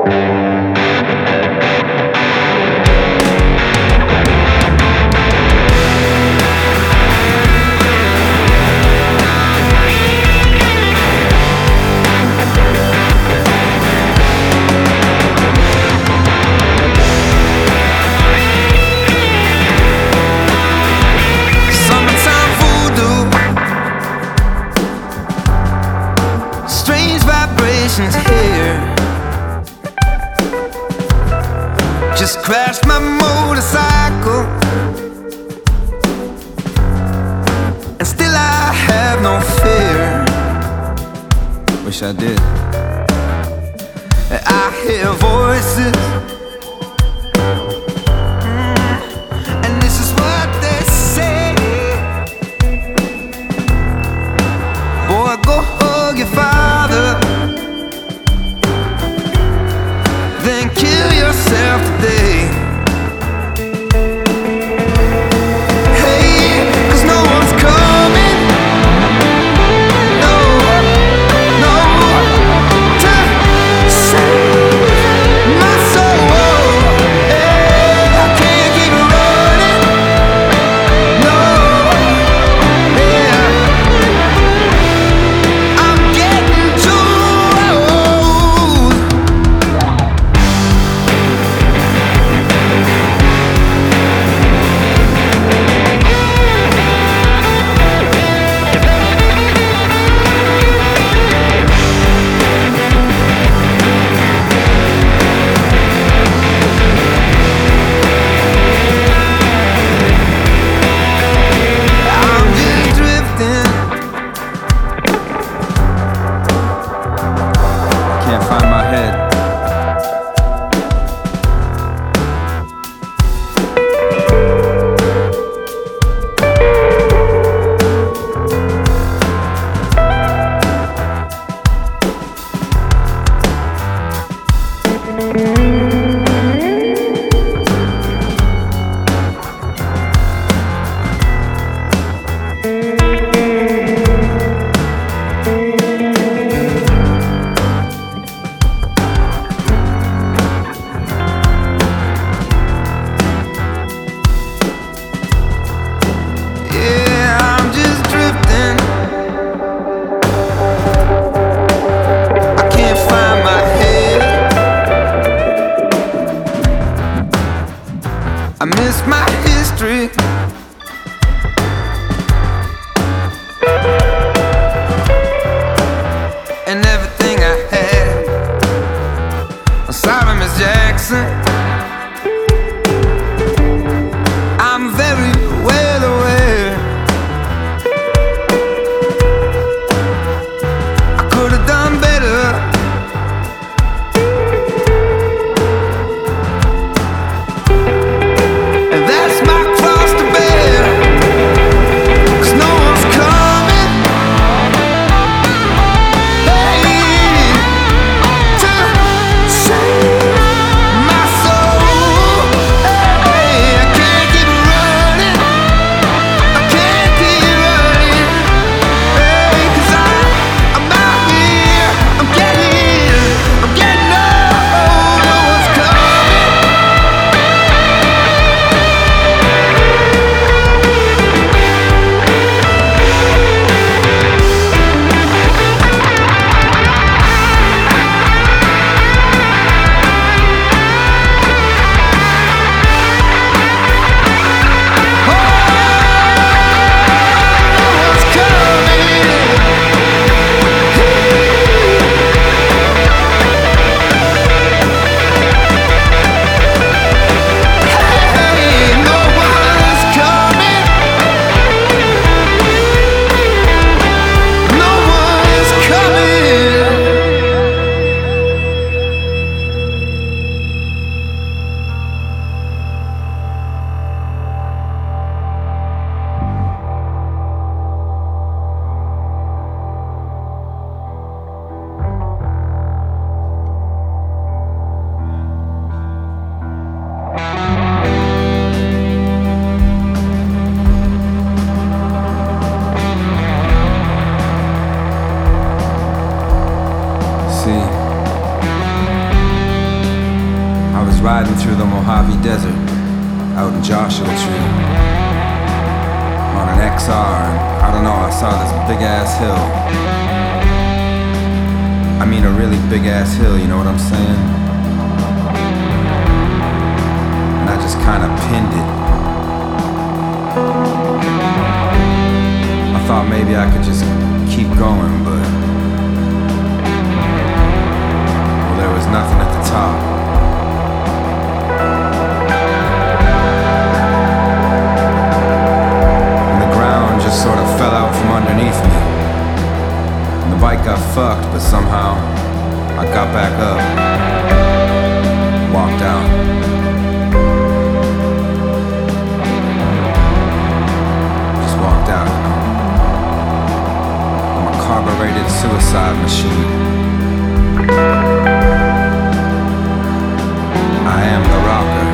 Here, just crashed my motorcycle, and still I have no fear. Wish I did. I hear voices, and this is what they say. Boy, go hug your father, then kill yourself today. Hey, 'cause no one's coming. No, no, to save my soul. riding through the Mojave Desert, out in Joshua Tree, on an XR, and I don't know, I saw this big ass hill. I mean a really big ass hill, you know what I'm saying? And I just kinda pinned it. I thought maybe I could just keep going, but well, there was nothing at the top. Just sort of fell out from underneath me. And the bike got fucked, but somehow I got back up, walked out. Just walked out, you know. I'm a carbureted suicide machine. I am the rocker.